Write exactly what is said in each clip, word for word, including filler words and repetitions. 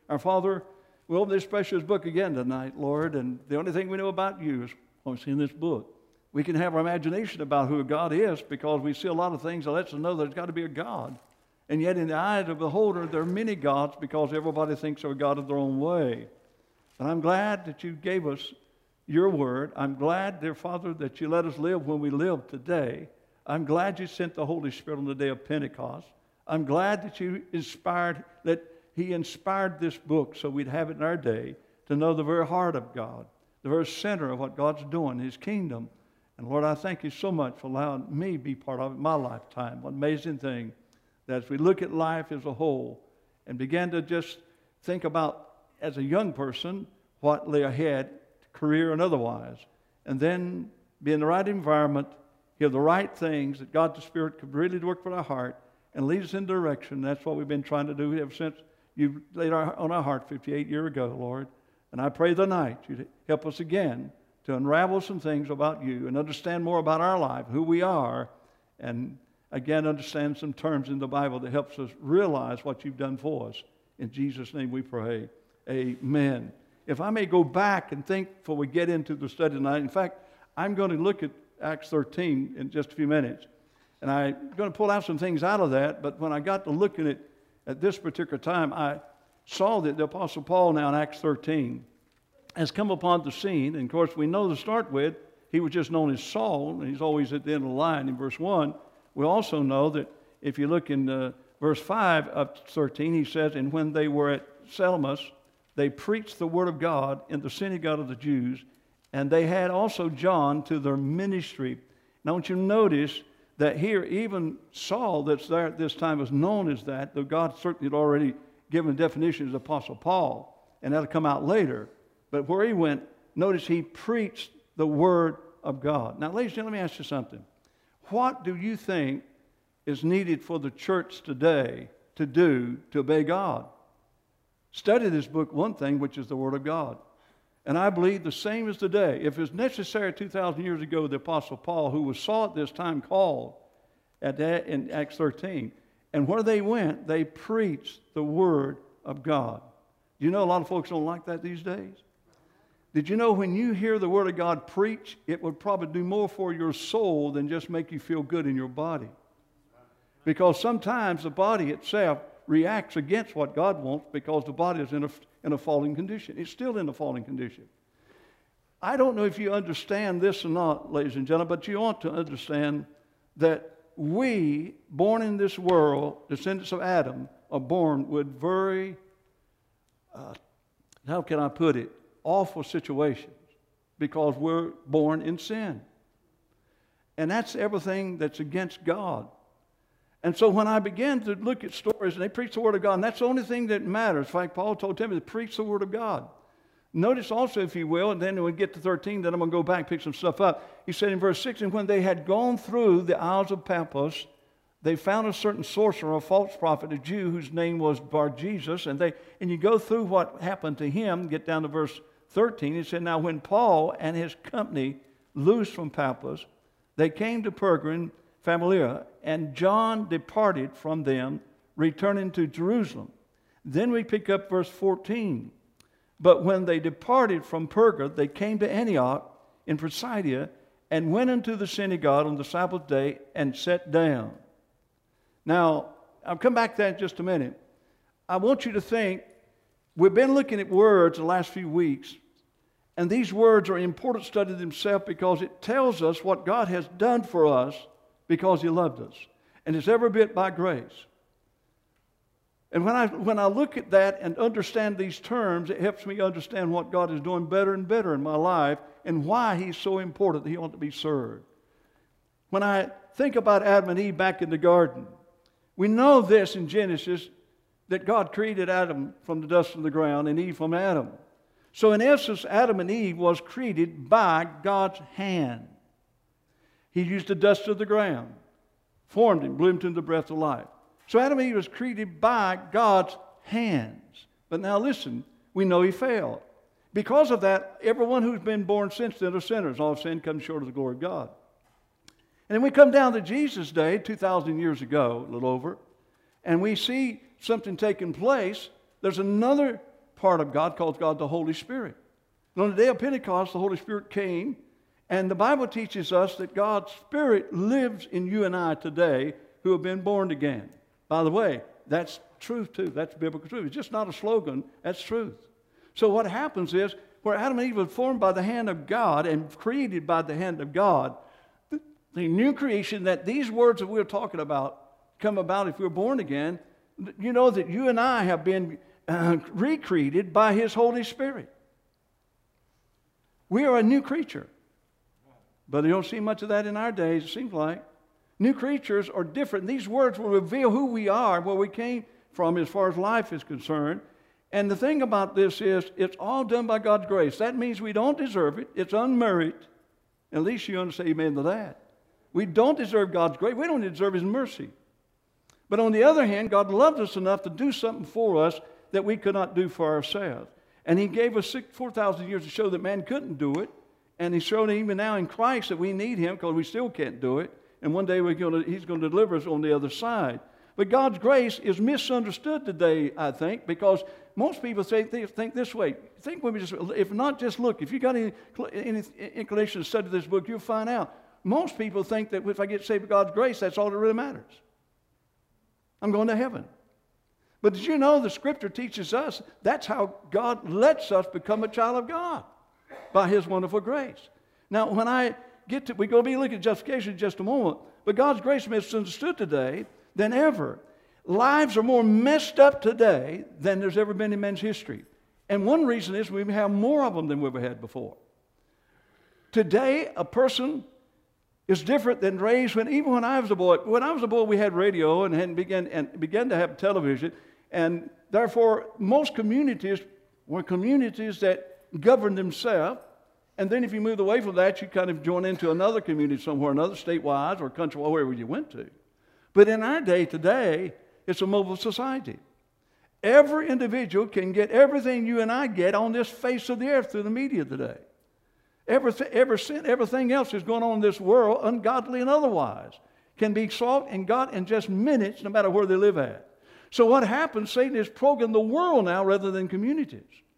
Our Father, we open this precious book again tonight, Lord, and the only thing we know about you is what's in this book. We can have our imagination about who God is because we see a lot of things that lets us know there's got to be a God. And yet in the eyes of the beholder, there are many gods because everybody thinks they're a God of their own way. But I'm glad that you gave us your word. I'm glad, dear Father, that you let us live when we live today. I'm glad you sent the Holy Spirit on the day of Pentecost. I'm glad that you inspired, that he inspired this book so we'd have it in our day to know the very heart of God, the very center of what God's doing, his kingdom. And Lord, I thank you so much for allowing me to be part of it in my lifetime. What an amazing thing that as we look at life as a whole and begin to just think about, as a young person, what lay ahead, career and otherwise, and then be in the right environment, hear the right things, that God the Spirit could really work for our heart and lead us in direction. That's what we've been trying to do ever since you laid our, on our heart fifty-eight years ago, Lord. And I pray tonight you'd help us again to unravel some things about you and understand more about our life, who we are, and again understand some terms in the Bible that helps us realize what you've done for us. In Jesus' name we pray. Amen. If I may go back and think before we get into the study tonight. In fact, I'm going to look at Acts thirteen in just a few minutes. And I'm going to pull out some things out of that. But when I got to looking at at this particular time, I saw that the Apostle Paul now in Acts thirteen has come upon the scene. And of course, we know to start with, he was just known as Saul, and he's always at the end of the line in verse one. We also know that if you look in uh, verse five of thirteen, he says, and when they were at Salamis, they preached the word of God in the synagogue of the Jews, and they had also John to their ministry. Now, I want you to notice that here, even Saul that's there at this time is known as that, though God certainly had already given definition as Apostle Paul, and that'll come out later. But where he went, notice he preached the word of God. Now, ladies and gentlemen, let me ask you something. What do you think is needed for the church today to do to obey God? Study this book, one thing, which is the Word of God. And I believe the same as today. If it's necessary two thousand years ago, the Apostle Paul, who was Saul at this time, called at that in Acts thirteen. And where they went, they preached the Word of God. Do you know a lot of folks don't like that these days? Did you know when you hear the Word of God preach, it would probably do more for your soul than just make you feel good in your body? Because sometimes the body itself reacts against what God wants because the body is in a, in a falling condition. It's still in a falling condition. I don't know if you understand this or not, ladies and gentlemen, but you ought to understand that we, born in this world, descendants of Adam, are born with very, uh, how can I put it, awful situations because we're born in sin. And that's everything that's against God. And so when I began to look at stories, and they preach the Word of God, and that's the only thing that matters. In fact, Paul told Timothy to preach the Word of God. Notice also, if you will, and then when we get to thirteen, then I'm going to go back and pick some stuff up. He said in verse six, and when they had gone through the Isles of Paphos, they found a certain sorcerer, a false prophet, a Jew, whose name was Bar-Jesus. And, they, and you go through what happened to him, get down to verse thirteen. He said, now when Paul and his company loosed from Paphos, they came to Perga, Familia, and John departed from them, returning to Jerusalem. Then we pick up verse fourteen. But when they departed from Perga, they came to Antioch in Pisidia, and went into the synagogue on the Sabbath day and sat down. Now, I'll come back to that in just a minute. I want you to think, we've been looking at words the last few weeks, and these words are important study themselves because it tells us what God has done for us because He loved us. And it's every bit by grace. And when I, when I look at that and understand these terms, it helps me understand what God is doing better and better in my life and why He's so important that He ought to be served. When I think about Adam and Eve back in the garden, we know this in Genesis, that God created Adam from the dust of the ground and Eve from Adam. So in essence, Adam and Eve was created by God's hand. He used the dust of the ground, formed him, blew him to the breath of life. So Adam and Eve was created by God's hands. But now listen, we know he failed. Because of that, everyone who's been born since then are sinners. All sin comes short of the glory of God. And then we come down to Jesus' day, two thousand years ago, a little over, and we see something taking place. There's another part of God, calls God the Holy Spirit. And on the day of Pentecost, the Holy Spirit came, and the Bible teaches us that God's Spirit lives in you and I today who have been born again. By the way, that's truth too. That's biblical truth. It's just not a slogan. That's truth. So what happens is, where Adam and Eve were formed by the hand of God and created by the hand of God, the, the new creation that these words that we're talking about come about if we're born again, you know that you and I have been uh, recreated by His Holy Spirit. We are a new creature. But you don't see much of that in our days, it seems like. New creatures are different. These words will reveal who we are, where we came from as far as life is concerned. And the thing about this is, it's all done by God's grace. That means we don't deserve it. It's unmerited. At least you understand amen to that. We don't deserve God's grace. We don't deserve His mercy. But on the other hand, God loved us enough to do something for us that we could not do for ourselves. And He gave us four thousand years to show that man couldn't do it. And He's shown even now in Christ that we need Him because we still can't do it. And one day we're going to, He's going to deliver us on the other side. But God's grace is misunderstood today, I think, because most people think, think this way. Think when we just, if not just look, if you got any, any inclination to study this book, you'll find out. Most people think that if I get saved by God's grace, that's all that really matters. I'm going to heaven. But did you know the Scripture teaches us that's how God lets us become a child of God, by His wonderful grace. Now, when I get to, we're going to be looking at justification in just a moment, but God's grace is misunderstood today than ever. Lives are more messed up today than there's ever been in man's history. And one reason is we have more of them than we've ever had before. Today, a person is different than raised when, even when I was a boy. When I was a boy, we had radio and had began, and began to have television. And therefore, most communities were communities that governed themselves. And then if you moved away from that, you kind of join into another community somewhere, another statewide or country, wherever you went to. But in our day today, it's a mobile society. Every individual can get everything you and I get on this face of the earth through the media today. Everything, every, everything else that's going on in this world, ungodly and otherwise, can be sought and got in just minutes, no matter where they live at. So what happens, Satan has programmed the world now rather than communities.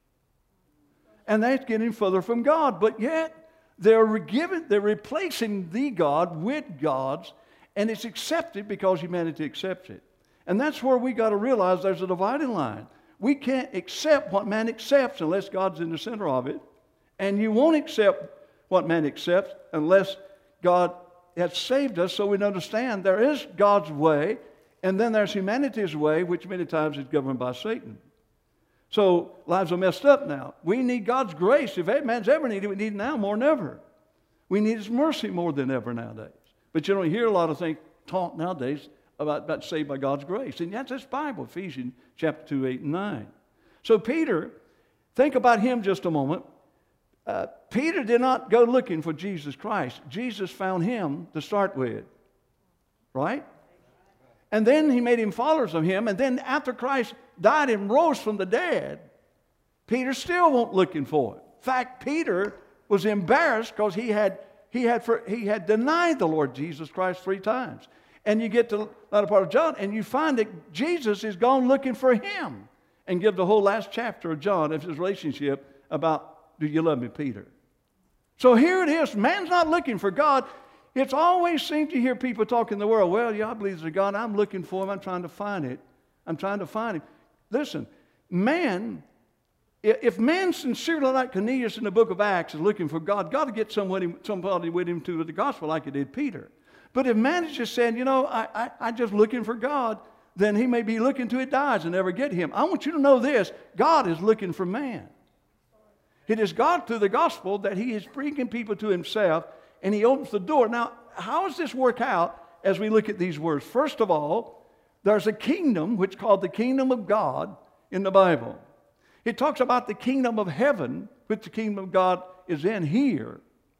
And that's getting further from God. But yet, they're, giving, they're replacing the God with gods, and it's accepted because humanity accepts it. And that's where we got to realize there's a dividing line. We can't accept what man accepts unless God's in the center of it. And you won't accept what man accepts unless God has saved us, so we understand there is God's way, and then there's humanity's way, which many times is governed by Satan. So lives are messed up now. We need God's grace. If man's ever needed it, we need it now more than ever. We need His mercy more than ever nowadays. But you don't hear a lot of things taught nowadays about, about saved by God's grace. And that's this Bible, Ephesians chapter two, eight, and nine. So Peter, think about him just a moment. Uh, Peter did not go looking for Jesus Christ. Jesus found him to start with. Right? And then He made him followers of Him. And then after Christ died and rose from the dead, Peter still went looking for it. In fact, Peter was embarrassed because he had, he, had for, he had denied the Lord Jesus Christ three times. And you get to the latter part of John, and you find that Jesus is gone looking for him, and give the whole last chapter of John of his relationship about, do you love me, Peter? So here it is. Man's not looking for God. It's always seemed to hear people talk in the world, well, yeah, I believe there's a God. I'm looking for Him. I'm trying to find it. I'm trying to find Him. Listen, man, if man sincerely, like Cornelius in the book of Acts, is looking for God, God will get somebody, somebody with him to the gospel like He did Peter. But if man is just saying, you know, I, I, I'm just looking for God, then he may be looking till he dies and never get Him. I want you to know this. God is looking for man. It is God through the gospel that He is bringing people to Himself, and He opens the door. Now, how does this work out as we look at these words? First of all, there's a kingdom which is called the kingdom of God in the Bible. It talks about the kingdom of heaven, which the kingdom of God is in here.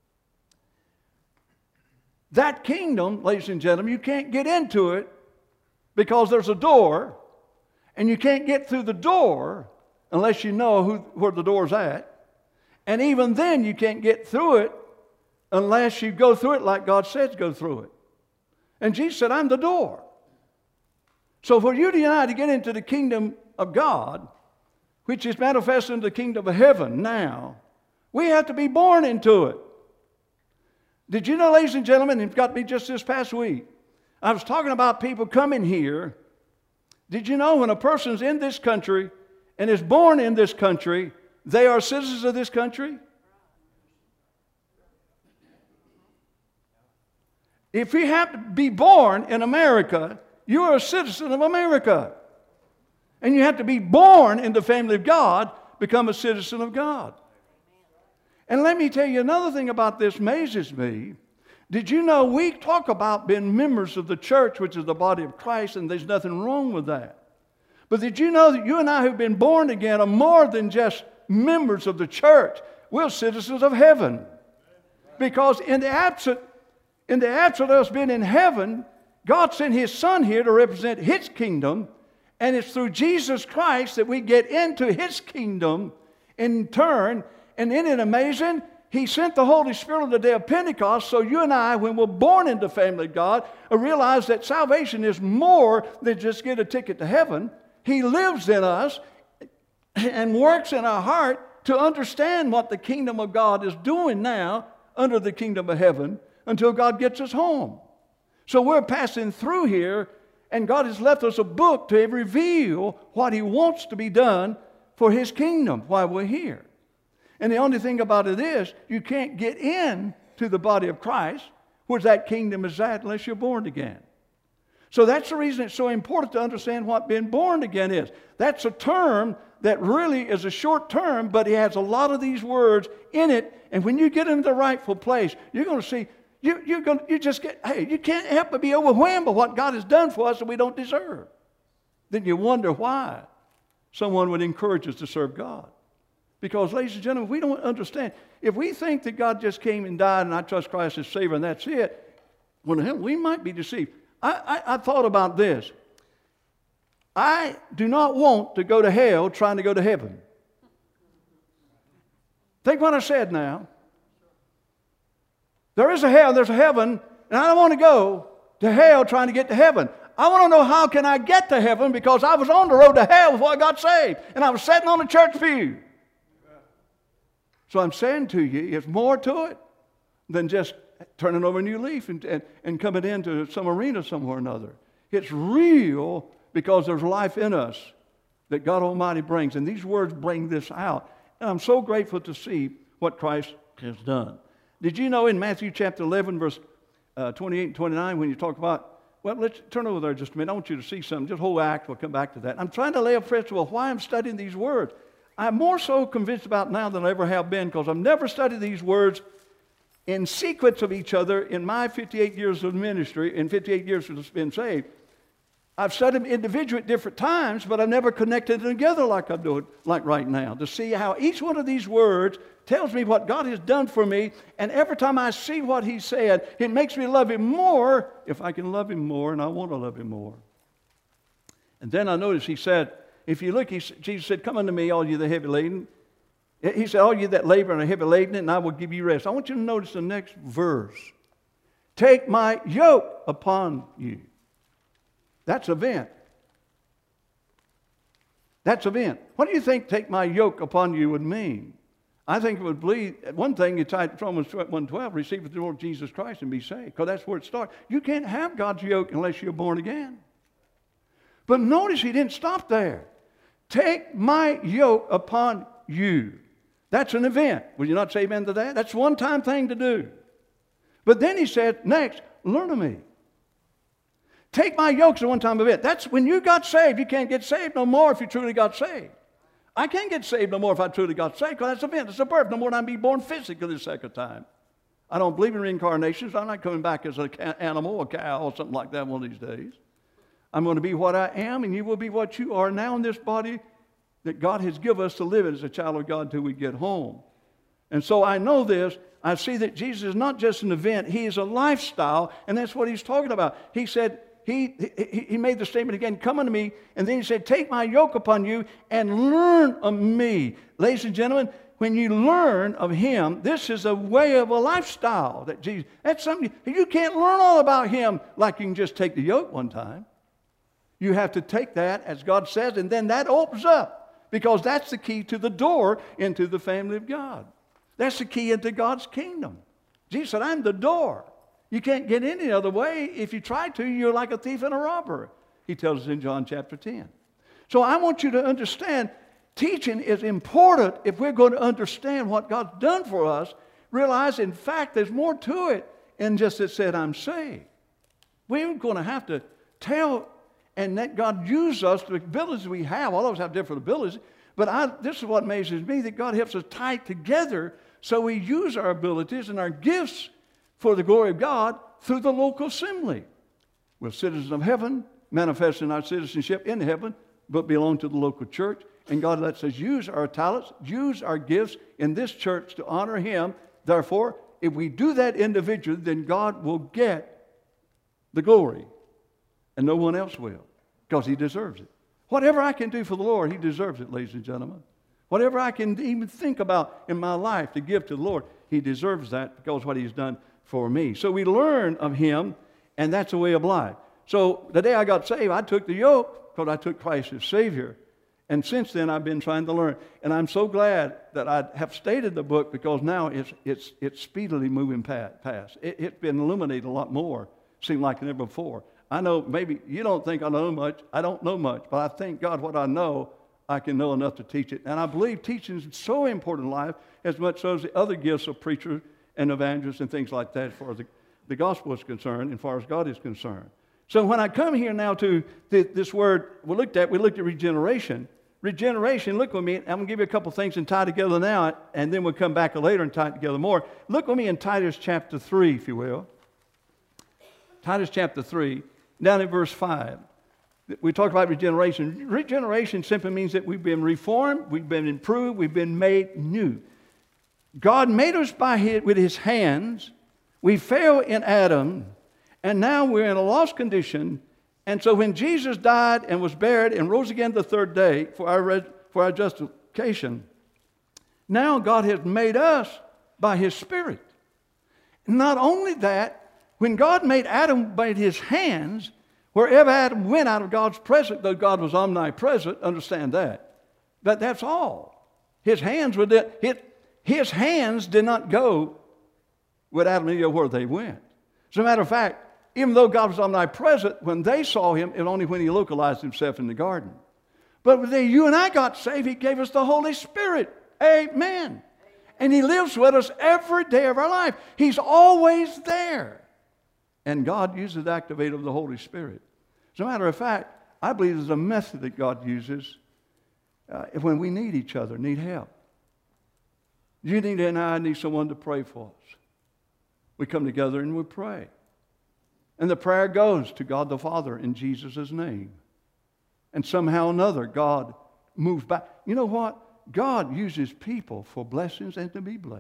That kingdom, ladies and gentlemen, you can't get into it because there's a door, and you can't get through the door unless you know who, where the door's at. And even then, you can't get through it unless you go through it like God says go through it. And Jesus said, I'm the door. So for you and I to get into the kingdom of God, which is manifest in the kingdom of heaven now. We have to be born into it. Did you know, ladies and gentlemen, it got me just this past week, I was talking about people coming here. Did you know when a person's in this country and is born in this country, they are citizens of this country? If you have to be born in America, you are a citizen of America. And you have to be born in the family of God, become a citizen of God. And let me tell you another thing about this amazes me. Did you know we talk about being members of the church, which is the body of Christ, and there's nothing wrong with that. But did you know that you and I who've been born again are more than just members of the church? We're citizens of heaven. Because in the absence, in the absence of us being in heaven, God sent His Son here to represent His kingdom, and it's through Jesus Christ that we get into His kingdom in turn. And isn't it amazing? He sent the Holy Spirit on the day of Pentecost, so you and I, when we're born into the family of God, realize that salvation is more than just get a ticket to heaven. He lives in us and works in our heart to understand what the kingdom of God is doing now under the kingdom of heaven until God gets us home. So we're passing through here, and God has left us a book to reveal what He wants to be done for His kingdom while we're here. And the only thing about it is, you can't get in to the body of Christ, where that kingdom is at, unless you're born again. So that's the reason it's so important to understand what being born again is. That's a term that really is a short term, but it has a lot of these words in it. And when you get into the rightful place, you're going to see, you, you're going, you just get, hey, you can't help but be overwhelmed by what God has done for us that we don't deserve. Then you wonder why someone would encourage us to serve God. Because, ladies and gentlemen, we don't understand. If we think that God just came and died and I trust Christ as Savior and that's it, well, hell, we might be deceived. I, I, I thought about this. I do not want to go to hell trying to go to heaven. Think what I said now. There is a hell, there's a heaven, and I don't want to go to hell trying to get to heaven. I want to know how can I get to heaven because I was on the road to hell before I got saved, and I was sitting on a church pew. So I'm saying to you, it's more to it than just turning over a new leaf and, and, and coming into some arena somewhere or another. It's real because there's life in us that God Almighty brings. And these words bring this out. And I'm so grateful to see what Christ has done. Did you know in Matthew chapter eleven, verse uh, twenty-eight and twenty-nine, when you talk about, well, let's turn over there just a minute. I want you to see something. Just hold act. We'll come back to that. I'm trying to lay a principle of why I'm studying these words. I'm more so convinced about now than I ever have been because I've never studied these words in sequence of each other in my fifty-eight years of ministry, in fifty-eight years of being saved. I've studied them individually at different times, but I've never connected them together like I'm doing, like right now, to see how each one of these words tells me what God has done for me, and every time I see what He said, it makes me love Him more if I can love Him more, and I want to love Him more. And then I noticed He said, if you look, he, Jesus said, come unto me, all you that heavy laden. He said, all you that labor and are heavy laden, and I will give you rest. I want you to notice the next verse. Take my yoke upon you. That's event. That's event. What do you think take my yoke upon you would mean? I think it would believe, one thing you type Romans one twelve, receive the Lord Jesus Christ and be saved, because that's where it starts. You can't have God's yoke unless you're born again. But notice He didn't stop there. Take my yoke upon you. That's an event. Will you not say amen to that? That's a one-time thing to do. But then He said, next, learn of me. Take my yoke is a one-time event. That's when you got saved. You can't get saved no more if you truly got saved. I can't get saved no more if I truly got saved because that's an event. It's a birth. No more than I be born physically the second time. I don't believe in reincarnations. I'm not coming back as an animal, a cow, or something like that one of these days. I'm going to be what I am, and you will be what you are now in this body that God has given us to live as a child of God until we get home. And so I know this. I see that Jesus is not just an event. He is a lifestyle, and that's what He's talking about. He said, he, he, he made the statement again, come unto me, and then He said, take my yoke upon you and learn of me. Ladies and gentlemen, when you learn of Him, this is a way of a lifestyle that Jesus, that's something, you can't learn all about Him like you can just take the yoke one time. You have to take that, as God says, and then that opens up. because that's the key to the door into the family of God. That's the key into God's kingdom. Jesus said, I'm the door. You can't get any other way. If you try to, you're like a thief and a robber. He tells us in John chapter ten. So I want you to understand, teaching is important if we're going to understand what God's done for us. Realize, in fact, there's more to it than just it said, I'm saved. We're going to have to tell and let God use us, the abilities we have. All of us have different abilities. But I, this is what amazes me, that God helps us tie together so we use our abilities and our gifts for the glory of God through the local assembly. We're citizens of heaven, manifesting our citizenship in heaven, but belong to the local church. And God lets us use our talents, use our gifts in this church to honor Him. Therefore, if we do that individually, then God will get the glory, and no one else will, because He deserves it. Whatever I can do for the Lord, He deserves it, ladies and gentlemen. Whatever I can even think about in my life to give to the Lord, He deserves that because of what He's done for me. So we learn of Him, and that's a way of life. So the day I got saved, I took the yoke because I took Christ as Savior. And since then, I've been trying to learn. And I'm so glad that I have stated the book, because now it's, it's, it's speedily moving past. It, it's been illuminated a lot more, seemed like never before. I know maybe you don't think I know much. I don't know much. But I thank God what I know, I can know enough to teach it. And I believe teaching is so important in life, as much so as the other gifts of preachers and evangelists and things like that, as far as the, the gospel is concerned, and as far as God is concerned. So when I come here now to this word we looked at, we looked at regeneration. Regeneration, look with me. I'm going to give you a couple things and tie together now, and then we'll come back later and tie it together more. Look with me in Titus chapter three, if you will. Titus chapter three, down in verse five. We talked about regeneration. Regeneration simply means that we've been reformed, we've been improved, we've been made new. God made us by his, with His hands. We fell in Adam, and now we're in a lost condition. And so when Jesus died and was buried and rose again the third day for our, for our justification, now God has made us by His Spirit. Not only that, when God made Adam by His hands, wherever Adam went out of God's presence, though God was omnipresent, understand that. But that's all. His hands were there. His, his hands did not go with Adam and Eve where they went. As a matter of fact, even though God was omnipresent, when they saw Him, it was only when He localized Himself in the garden. But when you and I got saved, He gave us the Holy Spirit. Amen. And He lives with us every day of our life. He's always there. And God uses the activate of the Holy Spirit. As a matter of fact, I believe there's a method that God uses uh, when we need each other, need help. You need and I need someone to pray for us. We come together and we pray. And the prayer goes to God the Father in Jesus' name. And somehow or another, God moves back. You know what? God uses people for blessings and to be blessed.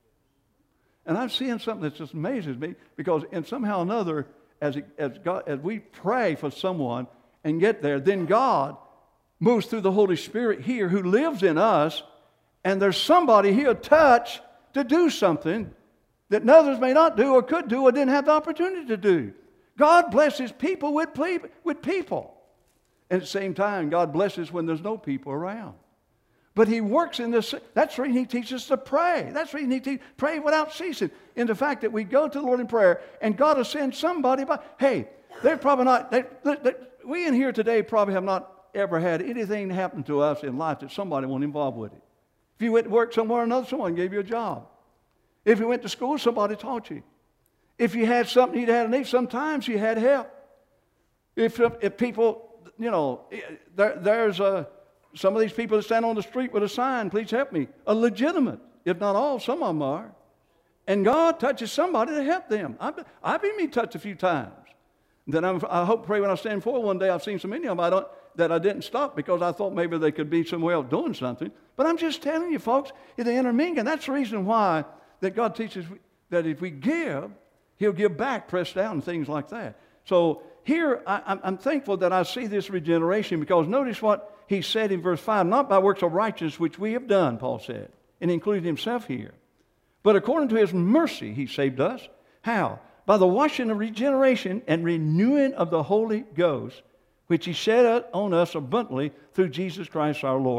And I'm seeing something that just amazes me, because in somehow or another, as, it, as, God, as we pray for someone and get there, then God moves through the Holy Spirit here who lives in us, and there's somebody He'll touch to do something that others may not do or could do or didn't have the opportunity to do. God blesses people with, ple- with people. And at the same time, God blesses when there's no people around. But He works in this. That's the reason He teaches us to pray. That's the reason He teaches pray without ceasing. In the fact that we go to the Lord in prayer, and God will send somebody by. Hey, they're probably not. They, they, they, we in here today probably have not ever had anything happen to us in life that somebody wasn't involved with it. If you went to work somewhere or another, someone gave you a job. If you went to school, somebody taught you. If you had something you had a need, sometimes you had help. If, if people, you know, there, there's a, some of these people that stand on the street with a sign, please help me, are legitimate. If not all, some of them are. And God touches somebody to help them. I've been, I've been touched a few times. Then I'm, I hope, pray when I stand forward one day, I've seen so many of them I don't, that I didn't stop because I thought maybe they could be somewhere else doing something. But I'm just telling you, folks, in the intermingling, that's the reason why that God teaches that if we give, He'll give back, pressed down, and things like that. So here, I, I'm thankful that I see this regeneration, because notice what He said in verse five, not by works of righteousness which we have done, Paul said, and included himself here. But according to His mercy, He saved us. How? By the washing of regeneration and renewing of the Holy Ghost, which He shed on us abundantly through Jesus Christ our Lord.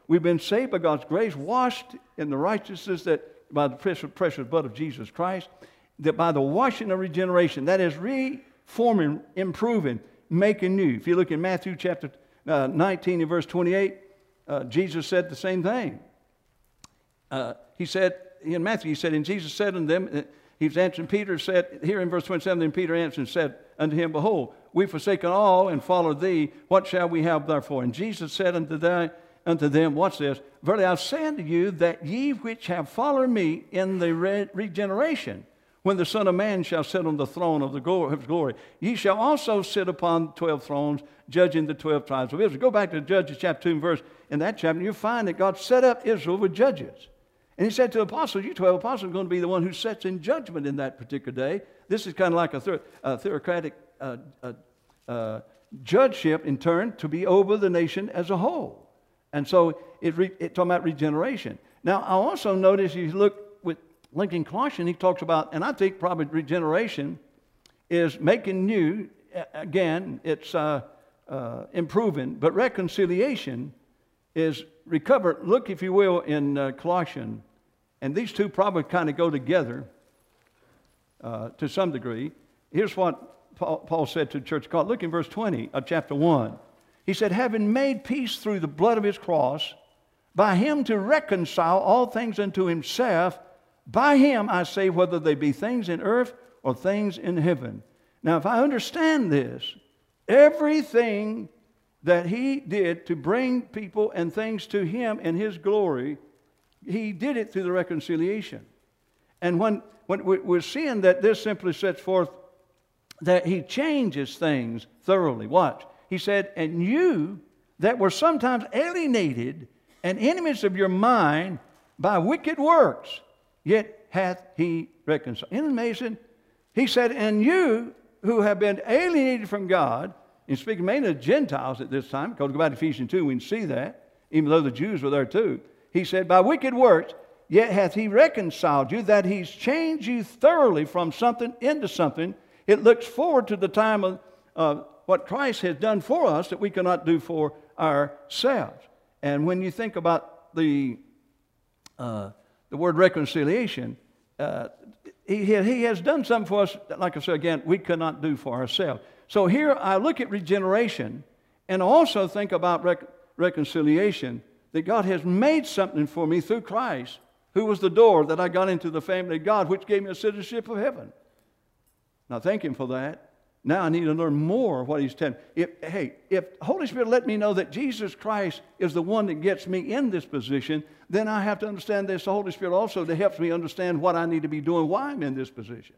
We've been saved by God's grace, washed in the righteousness that by the precious, precious blood of Jesus Christ, that by the washing of regeneration, that is reforming, improving, making new. If you look in Matthew chapter uh, nineteen and verse twenty-eight, uh, Jesus said the same thing. Uh, he said, in Matthew, he said, and Jesus said unto them, uh, he was answering Peter, said, here in verse twenty-seven, then Peter answered and said unto him, behold, we've forsaken all and followed thee. What shall we have therefore? And Jesus said unto them, unto them, watch this, verily I say unto you, that ye which have followed me in the re- regeneration, when the Son of Man shall sit on the throne of the glory, of his glory, ye shall also sit upon twelve thrones, judging the twelve tribes of Israel. Go back to Judges chapter two and verse, in that chapter, you'll find that God set up Israel with judges. And he said to the apostles, you twelve apostles are going to be the one who sets in judgment in that particular day. This is kind of like a, ther- a theocratic uh, uh, uh, judgeship in turn to be over the nation as a whole. And so it, re- it talking about regeneration. Now, I also notice you look with Lincoln Colossians, he talks about, and I think probably regeneration is making new. Again, it's uh, uh, improving, but reconciliation is recover. Look, if you will, in uh, Colossians, and these two probably kind of go together uh, to some degree. Here's what Paul, Paul said to the church of God. Look in verse twenty of chapter one. He said, having made peace through the blood of his cross, by him to reconcile all things unto himself, by him, I say, whether they be things in earth or things in heaven. Now, if I understand this, everything that he did to bring people and things to him in his glory, he did it through the reconciliation. And when, when we're seeing that this simply sets forth that he changes things thoroughly. Watch. He said, and you that were sometimes alienated and enemies of your mind by wicked works, yet hath he reconciled. Isn't it amazing? He said, and you who have been alienated from God, and speaking mainly of Gentiles at this time, because go back to Ephesians two, we can see that, even though the Jews were there too. He said, by wicked works, yet hath he reconciled you, that he's changed you thoroughly from something into something. It looks forward to the time of uh, what Christ has done for us that we cannot do for ourselves. And when you think about the uh, the word reconciliation, uh, he, he has done something for us, like I said again, we cannot do for ourselves. So here I look at regeneration and also think about rec- reconciliation, that God has made something for me through Christ, who was the door that I got into the family of God, which gave me a citizenship of heaven. Now thank him for that. Now I need to learn more of what he's telling me. If, hey, if the Holy Spirit let me know that Jesus Christ is the one that gets me in this position, then I have to understand this. The Holy Spirit also that helps me understand what I need to be doing, why I'm in this position.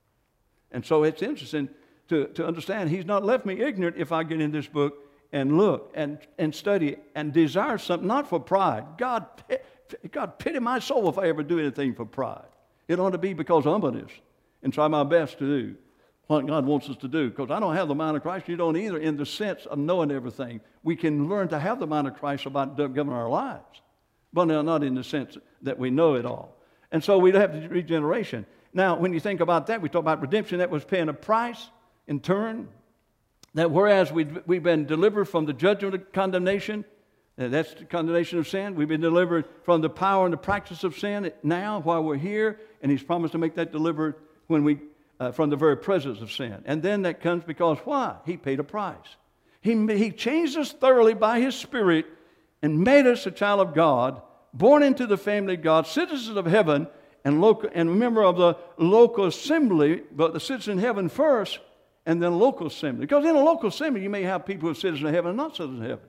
And so it's interesting to, to understand he's not left me ignorant if I get in this book and look and, and study and desire something, not for pride. God, God pity my soul if I ever do anything for pride. It ought to be because of humbleness and try my best to do what God wants us to do. Because I don't have the mind of Christ. You don't either, in the sense of knowing everything. We can learn to have the mind of Christ about governing our lives, but not in the sense that we know it all. And so we have regeneration. Now, when you think about that, we talk about redemption. That was paying a price in turn. That whereas we've, we've been delivered from the judgment of condemnation, uh, that's the condemnation of sin. We've been delivered from the power and the practice of sin now while we're here. And he's promised to make that delivered when we Uh, from the very presence of sin. And then that comes because why? He paid a price. He, he changed us thoroughly by his Spirit and made us a child of God, born into the family of God, citizens of heaven, and, local, and a member of the local assembly, but the citizen of heaven first, and then local assembly. Because in a local assembly, you may have people who are citizens of heaven and not citizens of heaven.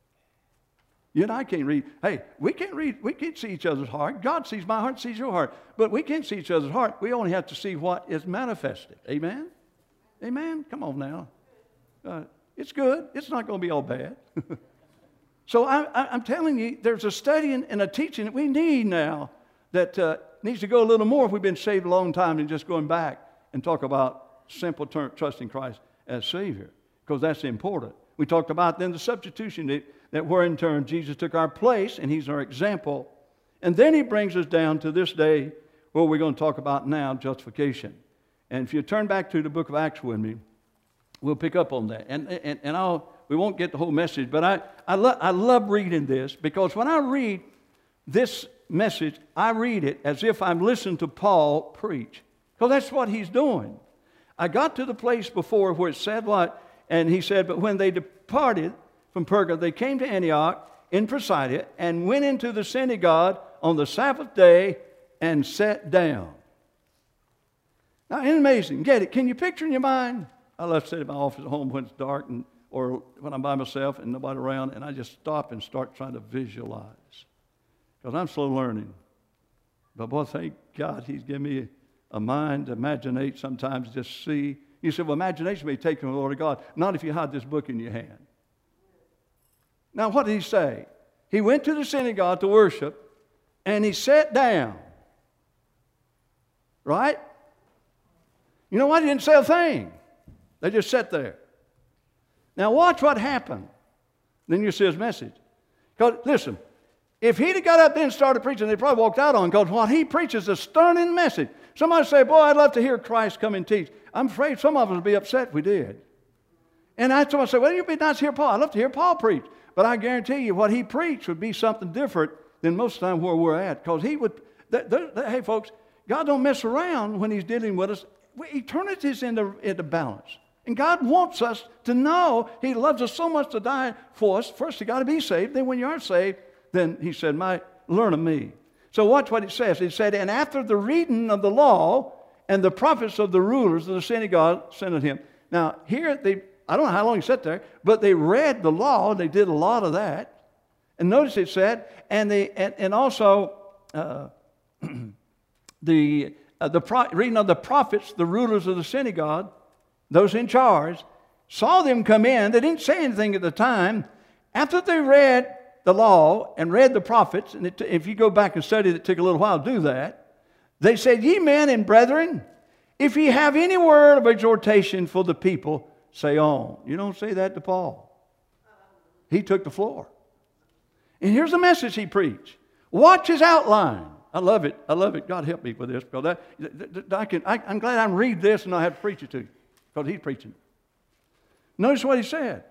You and I can't read. Hey, we can't read. We can't see each other's heart. God sees my heart, sees your heart. But we can't see each other's heart. We only have to see what is manifested. Amen? Amen? Come on now. Uh, it's good. It's not going to be all bad. So I, I, I'm telling you, there's a studying and a teaching that we need now that uh, needs to go a little more if we've been saved a long time than just going back and talk about simple term, trusting Christ as Savior, because that's important. We talked about then the substitution that, that where in turn Jesus took our place and he's our example. And then he brings us down to this day where we're going to talk about now justification. And if you turn back to the book of Acts with me, we'll pick up on that. And, and, and I'll we won't get the whole message, but I, I, lo- I love reading this because when I read this message, I read it as if I'm listening to Paul preach. Because that's what he's doing. I got to the place before where it said what? And he said, but when they departed from Perga, they came to Antioch in Pisidia and went into the synagogue on the Sabbath day and sat down. Now, isn't it amazing? Get it? Can you picture in your mind? I love sitting in my office at home when it's dark and or when I'm by myself and nobody around, and I just stop and start trying to visualize. Because I'm slow learning. But boy, thank God he's given me a mind to imaginate sometimes, just see. You said, well, imagination may take from the Lord of God. Not if you hide this book in your hand. Now, what did he say? He went to the synagogue to worship, and he sat down. Right? You know what? He didn't say a thing. They just sat there. Now, watch what happened. Then you see his message. Because, listen, if he'd have got up there and started preaching, they probably walked out on him, because what he preaches is a stunning message. Somebody say, boy, I'd love to hear Christ come and teach. I'm afraid some of us would be upset if we did. And I told myself, well, it'd be nice to hear Paul. I'd love to hear Paul preach. But I guarantee you what he preached would be something different than most of the time where we're at. Because he would, th- th- th- hey, folks, God don't mess around when he's dealing with us. Eternity's into, into balance. And God wants us to know he loves us so much to die for us. First, you got to be saved. Then when you are saved, then he said, my, learn of me. So watch what it says. It said, and after the reading of the law and the prophets of the rulers of the synagogue sent him. Now, here, they, I don't know how long he sat there, but they read the law. They did a lot of that. And notice it said, and, they, and, and also uh, the, uh, the pro- reading of the prophets, the rulers of the synagogue, those in charge, saw them come in. They didn't say anything at the time. After they read the law and read the prophets, and it, if you go back and study it, it took a little while to do that, they said, ye men and brethren, if ye have any word of exhortation for the people, say on. You don't say that to Paul. He took the floor. And here's the message he preached. Watch his outline. I love it. I love it. God help me with this. Because that, I can, I, I'm glad I can read this and I have to preach it to you. Because he's preaching. Notice what he said.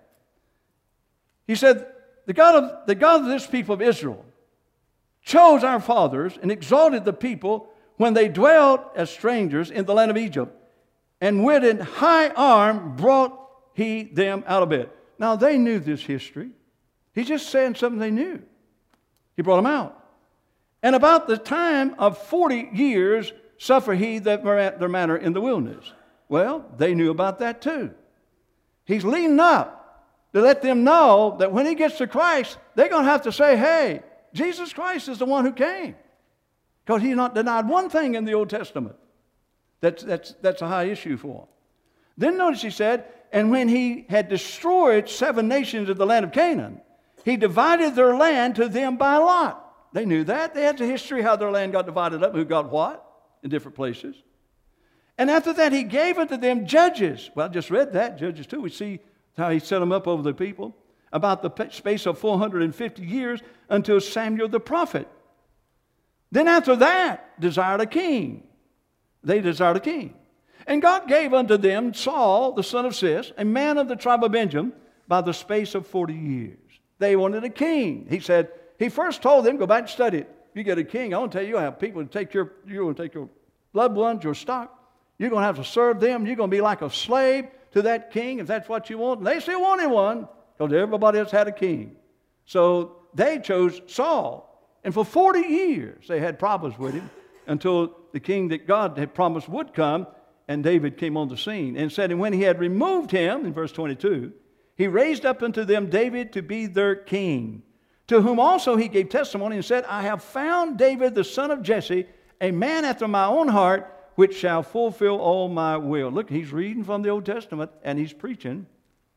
He said, the God of, the God of this people of Israel chose our fathers and exalted the people when they dwelt as strangers in the land of Egypt. And with an high arm brought he them out of it. Now they knew this history. He's just saying something they knew. He brought them out. And about the time of forty years suffer he that their manner in the wilderness. Well, they knew about that too. He's leading up to let them know that when he gets to Christ, they're going to have to say, hey, Jesus Christ is the one who came. Because he's not denied one thing in the Old Testament. That's, that's, that's a high issue for him. Then notice he said, and when he had destroyed seven nations of the land of Canaan, he divided their land to them by lot. They knew that. They had the history how their land got divided up, who got what in different places. And after that, he gave unto them judges. Well, I just read that, Judges two. We see how he set them up over the people. About the space of four hundred fifty years until Samuel the prophet. Then after that, desired a king. They desired a king. And God gave unto them Saul, the son of Cis, a man of the tribe of Benjamin, by the space of forty years. They wanted a king. He said, he first told them, go back and study it. You get a king, I want to tell you, you'll have people to take your, you're going to take your loved ones, your stock. You're going to have to serve them. You're going to be like a slave to that king if that's what you want. And they still wanted one because everybody else had a king. So they chose Saul. And for forty years they had problems with him until the king that God had promised would come, and David came on the scene. And said, and when he had removed him, in verse twenty-two, he raised up unto them David to be their king, to whom also he gave testimony and said, I have found David the son of Jesse, a man after my own heart, which shall fulfill all my will. Look, he's reading from the Old Testament and he's preaching.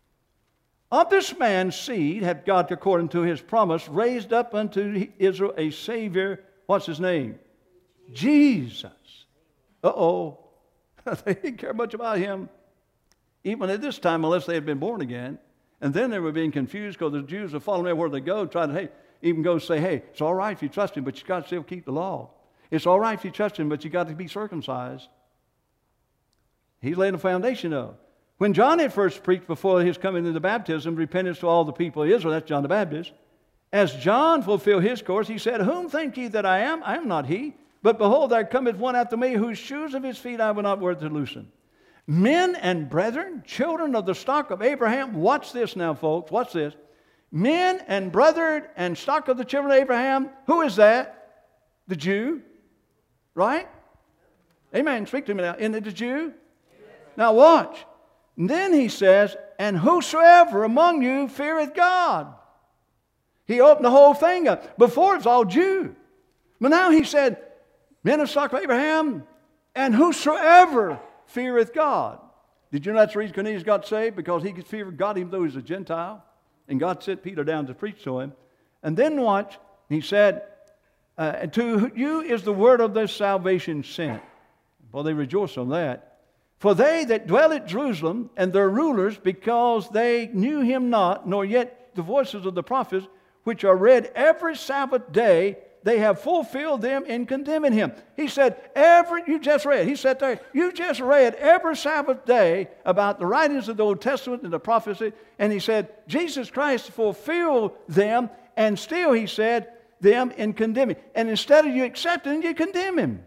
Of this man's seed hath God, according to his promise, raised up unto Israel a Savior. What's his name? Jesus. Uh-oh. They didn't care much about him, even at this time, unless they had been born again. And then they were being confused because the Jews were following everywhere they go, trying to, hey, even go say, hey, it's all right if you trust him, but you got to still keep the law. It's all right if you trust him, but you got to be circumcised. He's laying a foundation of. When John had first preached before his coming into baptism, repentance to all the people of Israel, that's John the Baptist. As John fulfilled his course, he said, Whom think ye that I am? I am not he. But behold, there cometh one after me, whose shoes of his feet I will not worth to loosen. Men and brethren, children of the stock of Abraham. Watch this now, folks. Watch this. Men and brethren and stock of the children of Abraham. Who is that? The Jew. Right? Amen. Speak to me now. Isn't it the Jew? Yes. Now watch. And then he says, And whosoever among you feareth God. He opened the whole thing up. Before it was all Jew. But now he said, Men of stock of Abraham, and whosoever feareth God. Did you know that's the reason Cornelius got saved? Because he could fear God even though he was a Gentile. And God sent Peter down to preach to him. And then watch, he said, uh, To you is the word of this salvation sent. Well, they rejoiced on that. For they that dwell at Jerusalem and their rulers, because they knew him not, nor yet the voices of the prophets, which are read every Sabbath day, they have fulfilled them in condemning him. He said, every, you just read, he said there, you just read every Sabbath day about the writings of the Old Testament and the prophecy, and he said, Jesus Christ fulfilled them, and still, he said, them in condemning. And instead of you accepting, you condemn him.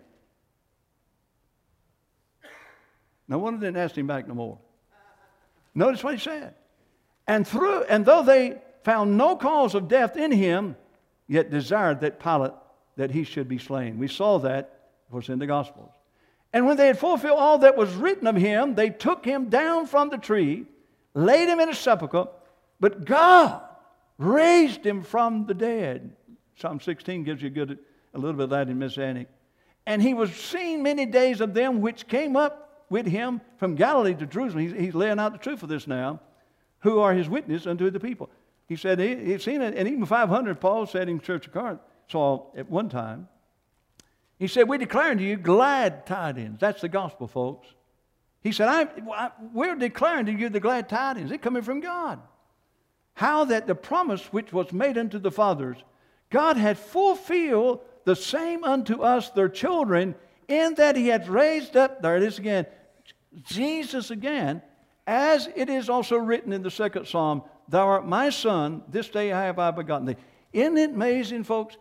No wonder they didn't ask him back no more. Notice what he said. And through, and though they found no cause of death in him, yet desired that Pilate that he should be slain. We saw that, of course, in the Gospels. And when they had fulfilled all that was written of him, they took him down from the tree, laid him in a sepulchre, but God raised him from the dead. Psalm sixteen gives you a, good, a little bit of that in Messianic. And he was seen many days of them which came up with him from Galilee to Jerusalem. He's, he's laying out the truth of this now, who are his witness unto the people. He said he, he'd seen it, and even five hundred, Paul said in Church of Corinth, saw at one time. He said, we declare to you glad tidings. That's the gospel, folks. He said, I, I, we're declaring to you the glad tidings. They're coming from God. How that the promise which was made unto the fathers, God had fulfilled the same unto us, their children, in that he had raised up, there it is again, Jesus again, as it is also written in the second Psalm, Thou art my son, this day have I begotten thee. Isn't it amazing, folks?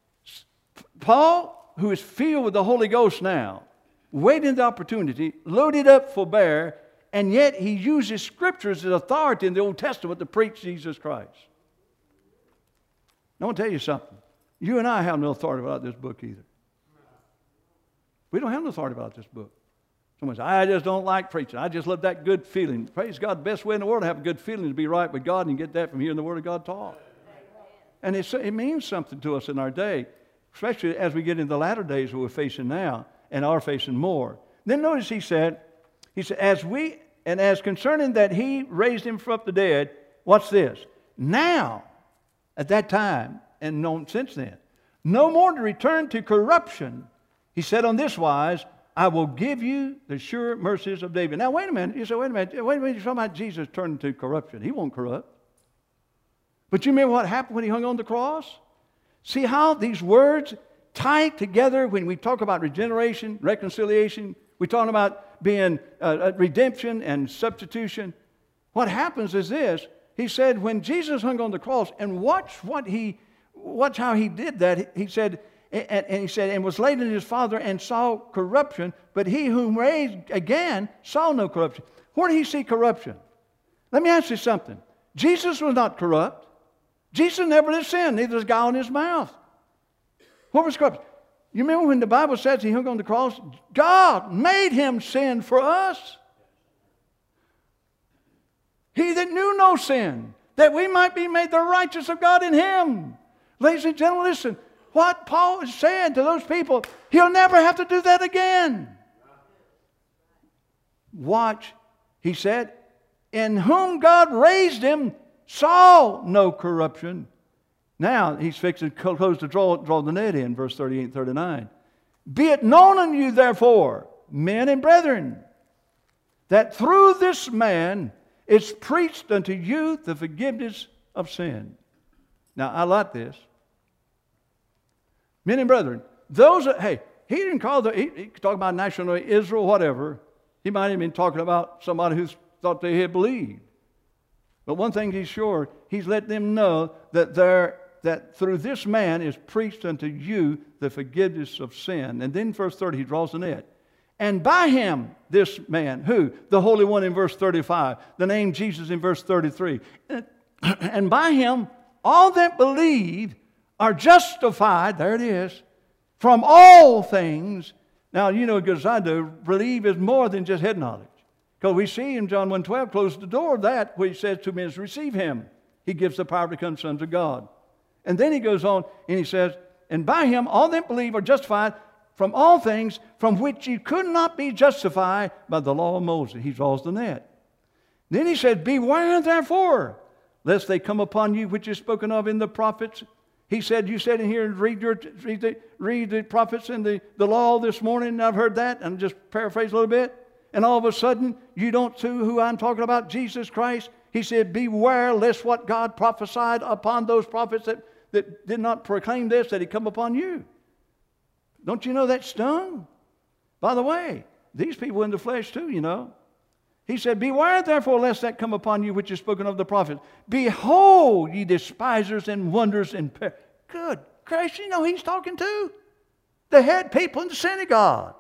Paul, who is filled with the Holy Ghost now, waiting the opportunity, loaded up for bear, and yet he uses scriptures as authority in the Old Testament to preach Jesus Christ. Now, I want to tell you something. You and I have no authority about this book either. We don't have no authority about this book. Someone says, I just don't like preaching. I just love that good feeling. Praise God, the best way in the world to have a good feeling is to be right with God, and you get that from hearing the Word of God taught. And it's, it means something to us in our day, especially as we get into the latter days that we're facing now and are facing more. Then notice he said, he said, as we, and as concerning that he raised him from the dead, what's this? Now, at that time, and known since then, no more to return to corruption, he said on this wise, I will give you the sure mercies of David. Now, wait a minute. You say, wait a minute. Wait a minute. You're talking about Jesus turned to corruption. He won't corrupt. But you remember what happened when he hung on the cross? See how these words tie together when we talk about regeneration, reconciliation. We're talking about being uh, redemption and substitution. What happens is this. He said when Jesus hung on the cross, and watch what he, watch how he did that. He said, And, and he said, and was laid in his Father and saw corruption, but he whom raised again saw no corruption. Where did he see corruption? Let me ask you something. Jesus was not corrupt. Jesus never did sin, neither was God in his mouth. What was corruption? You remember when the Bible says he hung on the cross? God made him sin for us. He that knew no sin, that we might be made the righteous of God in him. Ladies and gentlemen, listen. What Paul is saying to those people, he'll never have to do that again. Watch, he said, in whom God raised him, saw no corruption. Now he's fixing to close to draw, draw the net in, verse thirty-eight and thirty-nine. Be it known unto you, therefore, men and brethren, that through this man is preached unto you the forgiveness of sin. Now, I like this. Men and brethren, those that, hey, he didn't call the, he, he talked about national Israel, whatever. He might have been talking about somebody who's thought they had believed. But one thing he's sure, he's let them know that there that through this man is preached unto you the forgiveness of sin. And then verse thirty, he draws the net. And by him, this man, who? The Holy One in verse thirty-five. The name Jesus in verse thirty-three. And by him, all that believe are justified, there it is, from all things. Now, you know, as I do, believe is more than just head knowledge. Because we see in John one twelve, close the door of that, where he says to men, receive him. He gives the power to become sons of God. And then he goes on and he says, and by him all that believe are justified from all things from which you could not be justified by the law of Moses. He draws the net. Then he said, beware therefore, lest they come upon you, which is spoken of in the prophets. He said, you said in here, read, your, read, the, read the prophets and the, the law this morning, and I've heard that, and just paraphrase a little bit. And all of a sudden, you don't see who I'm talking about, Jesus Christ. He said, beware lest what God prophesied upon those prophets that, that did not proclaim this, that he come upon you. Don't you know that stung? By the way, these people in the flesh too, you know. He said, beware therefore lest that come upon you which is spoken of the prophets. Behold, ye despisers and wonders and per-. Good Christ, you know he's talking to the head people in the synagogue.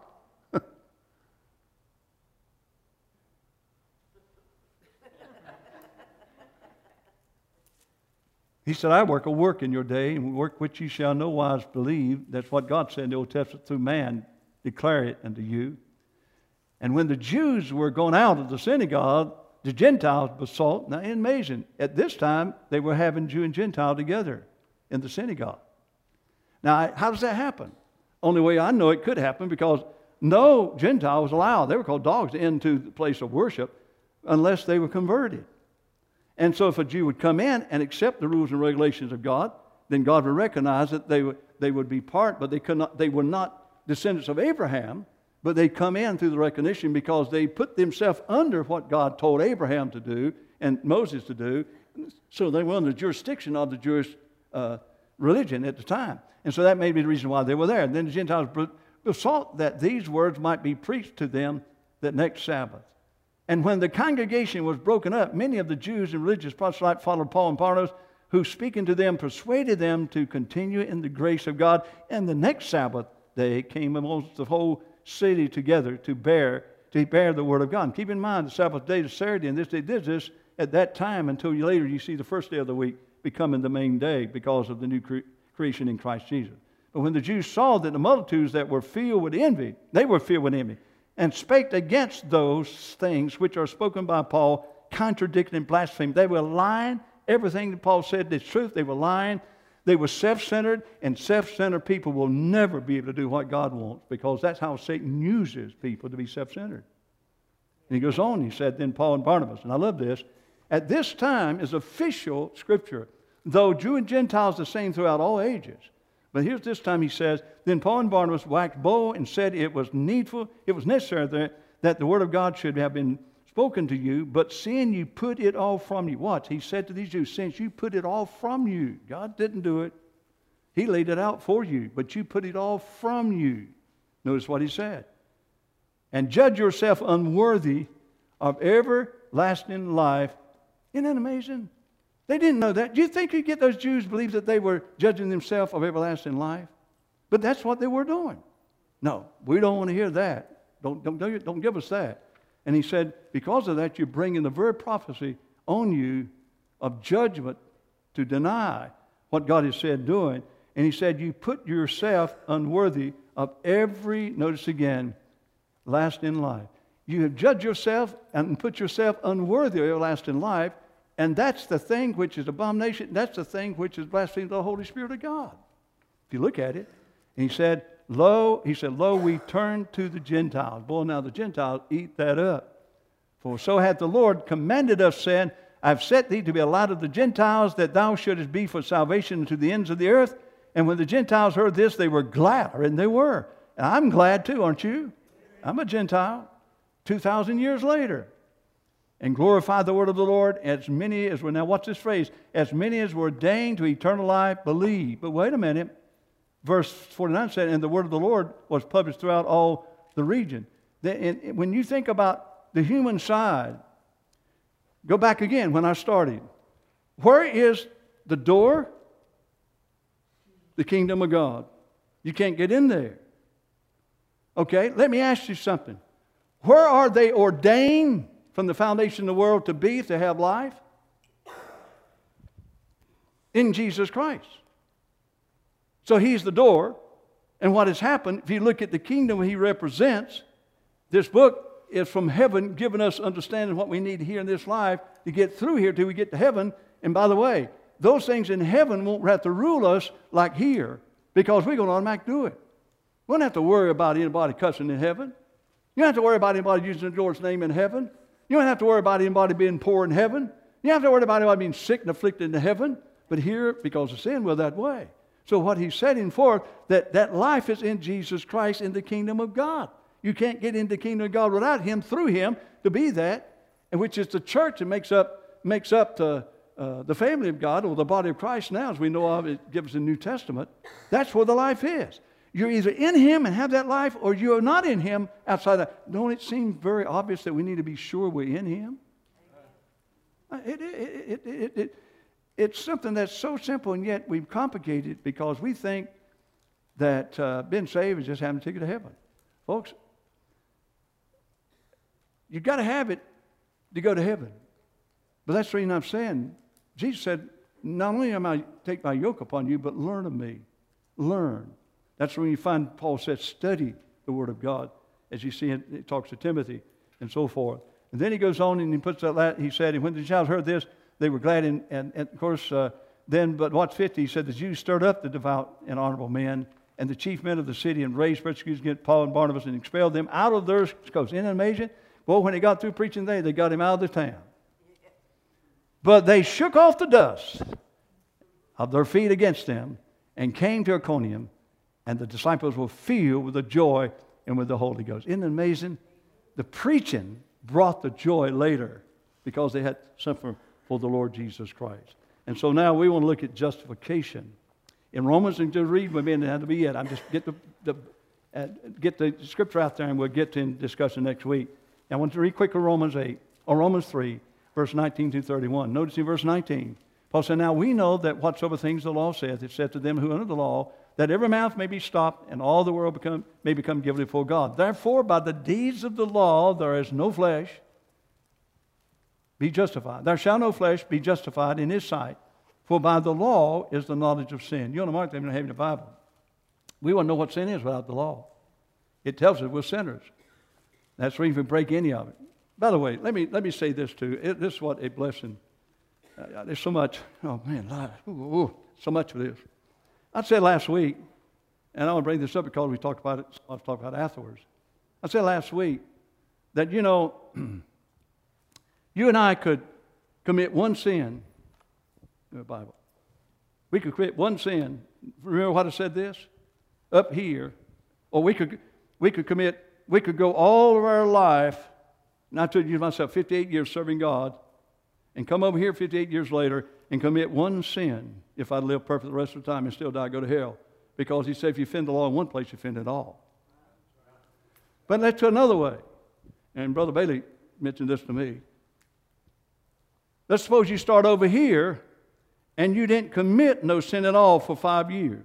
He said, I work a work in your day, and work which ye shall no wise believe. That's what God said in the Old Testament through man, declare it unto you. And when the Jews were going out of the synagogue, the Gentiles besought. Now, amazing. At this time, they were having Jew and Gentile together in the synagogue. Now, how does that happen? Only way I know it could happen, because no Gentile was allowed. They were called dogs into the place of worship unless they were converted. And so if a Jew would come in and accept the rules and regulations of God, then God would recognize that they would, they would be part, but they could not, they were not descendants of Abraham, but they come in through the recognition because they put themselves under what God told Abraham to do and Moses to do. So they were under the jurisdiction of the Jewish uh, religion at the time. And so that may be the reason why they were there. And then the Gentiles besought that these words might be preached to them that next Sabbath. And when the congregation was broken up, many of the Jews and religious proselytes followed Paul and Barnabas, who speaking to them persuaded them to continue in the grace of God. And the next Sabbath day came amongst the whole city together to bear to bear the word of God. And keep in mind, the Sabbath day is Saturday, and this they did this at that time until you later you see the first day of the week becoming the main day because of the new cre- creation in Christ Jesus. But when the Jews saw that the multitudes that were filled with envy, they were filled with envy, and spake against those things which are spoken by Paul, contradicting and blaspheming. They were lying. Everything that Paul said is truth. They were lying. They were self-centered, and self-centered people will never be able to do what God wants, because that's how Satan uses people to be self-centered. And he goes on, he said, then Paul and Barnabas, and I love this, at this time is official Scripture, though Jew and Gentiles the same throughout all ages. But here's this time he says, then Paul and Barnabas waxed bold and said it was needful, it was necessary that, that the word of God should have been spoken to you, but seeing you put it all from you. What? He said to these Jews, since you put it all from you. God didn't do it. He laid it out for you, but you put it all from you. Notice what he said. And judge yourself unworthy of everlasting life. Isn't that amazing? They didn't know that. Do you think you get those Jews believe that they were judging themselves of everlasting life? But that's what they were doing. No, we don't want to hear that. Don't, don't, don't, don't give us that. And he said, because of that, you're bringing the very prophecy on you of judgment to deny what God has said doing. And he said, you put yourself unworthy of every, notice again, lasting life. You have judged yourself and put yourself unworthy of everlasting life. And that's the thing which is abomination. That's the thing which is blaspheming the Holy Spirit of God. If you look at it. And he said, Lo, he said, Lo, we turn to the Gentiles. Boy, now the Gentiles eat that up. For so hath the Lord commanded us, saying, I've set thee to be a light of the Gentiles, that thou shouldest be for salvation to the ends of the earth. And when the Gentiles heard this, they were glad. And they were. And I'm glad too, aren't you? I'm a Gentile. Two thousand years later. And glorify the word of the Lord, as many as were, now watch this phrase, as many as were ordained to eternal life believe. But wait a minute. Verse forty-nine said, and the word of the Lord was published throughout all the region. And when you think about the human side Go back again when I started. Where is the door? The kingdom of God. You can't get in there. Okay, let me ask you something. Where are they ordained from the foundation of the world to be, to have life? In Jesus Christ. So He's the door. And what has happened, if you look at the kingdom He represents, this book is from heaven, giving us understanding what we need here in this life to get through here till we get to heaven. And by the way, those things in heaven won't have to rule us like here, because we're going to automatically do it. We don't have to worry about anybody cussing in heaven. You don't have to worry about anybody using the Lord's name in heaven. You don't have to worry about anybody being poor in heaven. You don't have to worry about anybody being sick and afflicted in heaven. But here, because of sin, we're that way. So what He's setting forth, that, that life is in Jesus Christ in the kingdom of God. You can't get into the kingdom of God without Him, through Him, to be that, and which is the church that makes up, makes up the, uh, the family of God, or the body of Christ now, as we know of, it gives the New Testament. That's where the life is. You're either in Him and have that life, or you're not in Him outside that. Don't it seem very obvious that we need to be sure we're in Him? It, it, it, it, it, it's something that's so simple, and yet we've complicated it because we think that uh, being saved is just having a ticket to heaven. Folks, you've got to have it to go to heaven. But that's the reason I'm saying, Jesus said, not only am I take my yoke upon you, but learn of me. Learn. That's when you find Paul said, study the Word of God, as you see it, he talks to Timothy and so forth. And then he goes on and he puts that, he said, and when the Gentiles heard this, they were glad. And, and, and of course, uh, then, but what's fifty, he said, the Jews stirred up the devout and honorable men and the chief men of the city and raised persecution against Paul and Barnabas and expelled them out of their coast. Isn't it amazing? Well, when they got through preaching there, they got him out of the town. But they shook off the dust of their feet against them and came to Iconium, and the disciples were filled with the joy and with the Holy Ghost. Isn't it amazing? The preaching brought the joy later because they had suffered for the Lord Jesus Christ. And so now we want to look at justification. In Romans, and to read with me, and it had to be it. I'm just get the, the uh, get the scripture out there, and we'll get to discussion next week. I want to read quickly Romans eight, or Romans three, verse nineteen to thirty-one. Notice in verse nineteen, Paul said, now we know that whatsoever things the law saith, it saith to them who are under the law, that every mouth may be stopped, and all the world become, may become guilty before God. Therefore, by the deeds of the law, there is no flesh be justified. There shall no flesh be justified in His sight, for by the law is the knowledge of sin. You want to mark them in having the Bible. We want to know what sin is without the law. It tells us we're sinners. That's the reason we break any of it. By the way, let me let me say this too. It, this is what a blessing. Uh, there's so much. Oh man, ooh, ooh, so much of this. I said last week, and I want to bring this up because we talked about it. I've talked about it afterwards. I said last week that you know, you and I could commit one sin in the Bible. We could commit one sin. Remember what I said this? Up here. Or we could we could commit, we could go all of our life, and I told you myself, fifty-eight years serving God, and come over here fifty-eight years later and commit one sin if I live perfect the rest of the time and still die, go to hell. Because He said if you offend the law in one place, you offend it all. But let's go another way. And Brother Bailey mentioned this to me. Let's suppose you start over here and you didn't commit no sin at all for five years.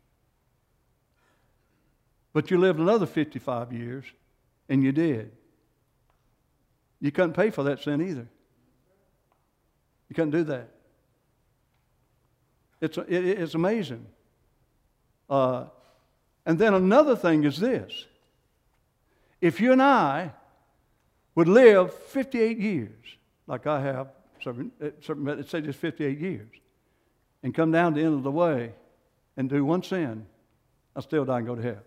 But you lived another fifty-five years and you did. You couldn't pay for that sin either. You couldn't do that. It's, it, it's amazing. Uh, and then another thing is this. If you and I would live fifty-eight years, like I have, certain, certain, let's say just fifty-eight years, and come down to the end of the way and do one sin, I'll still die and go to hell.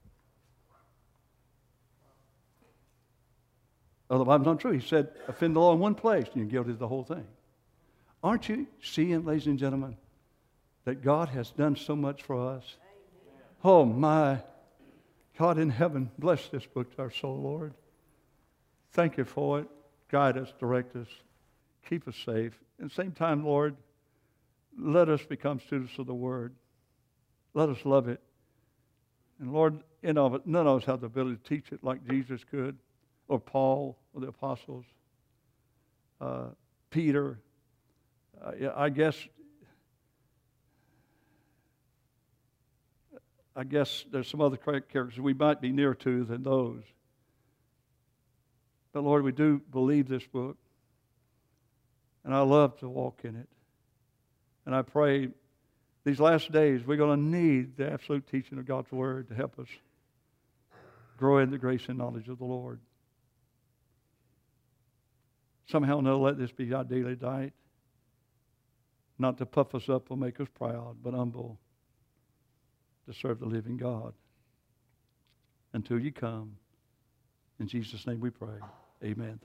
Oh, the Bible's not true. He said, offend the law in one place, and you're guilty of the whole thing. Aren't you seeing, ladies and gentlemen, that God has done so much for us? Amen. Oh, my God in heaven, bless this book to our soul, Lord. Thank you for it. Guide us, direct us, keep us safe. At the same time, Lord, let us become students of the Word. Let us love it. And Lord, in of it, none of us have the ability to teach it like Jesus could, or Paul, or the apostles. Uh, Peter. Uh, I guess I guess there's some other characters we might be near to than those. But Lord, we do believe this book. And I love to walk in it. And I pray these last days we're going to need the absolute teaching of God's Word to help us grow in the grace and knowledge of the Lord. Somehow, no, let this be our daily diet. Not to puff us up or make us proud, but humble to serve the living God. Until you come. In Jesus' name we pray. Amen.